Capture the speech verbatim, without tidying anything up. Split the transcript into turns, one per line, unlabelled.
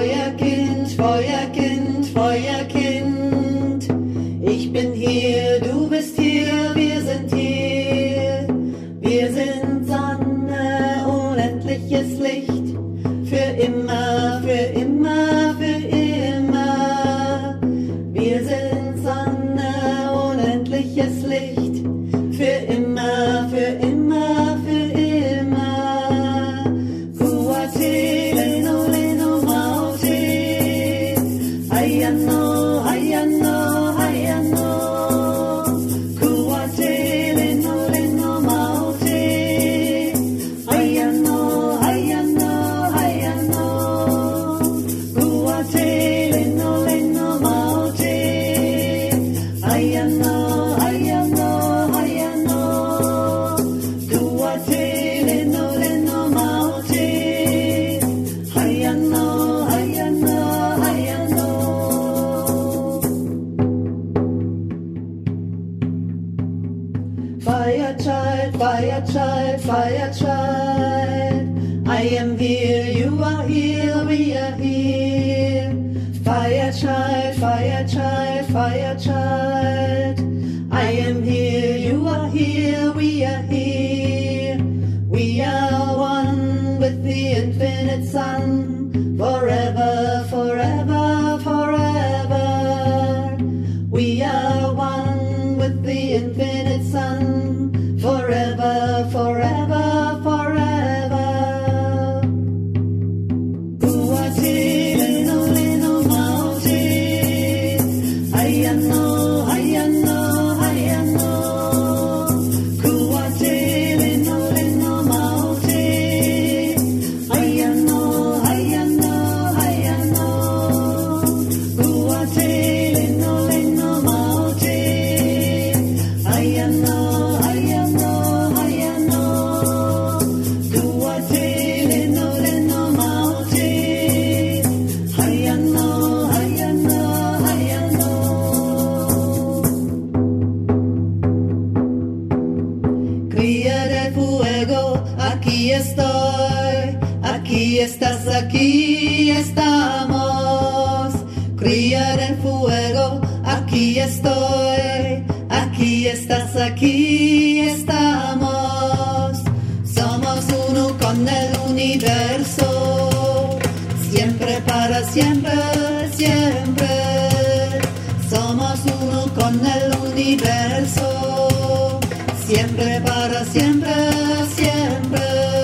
Feuerkind, Feuerkind, Feuerkind. Ich bin hier, du bist hier, wir sind hier. Wir sind Sonne, unendliches Licht. Für immer, für immer, für immer. Wir sind Sonne, unendliches Licht. Für immer, für immer, für immer. Kuate, leno, leno, maute. Ayano, ayano, ayano. Kuate, leno, leno, maute. Ayano, ayano, ayano. Kuate, leno, leno, maute. Ayano, ayano, ayano. Kuate, leno, leno, maute. Ayano, ayano, ayano. Fire child, fire child, fire child. I am here, you are here, we are here. Fire child, fire child, fire child. I am here, you are here, we are here. We are one with the infinite sun. Forever, forever, forever. We are one with the infinite sun. Forever, forever, forever. Kuate, leno, leno, maute. Ayano, ayano, ayano. Kuate, leno, leno, maute. Ayano, ayano, ayano. Kuate, leno, leno, maute. Ayano, ayano, ayano. Kuate, leno, leno, maute. Ayano, ayano, ayano. Cría del fuego, aquí estoy, aquí estás, aquí estamos. Cría del fuego, aquí estoy, aquí estás, aquí estamos. Somos uno con el universo, siempre para siempre, siempre. Somos uno con el universo, siempre para siempre, siempre.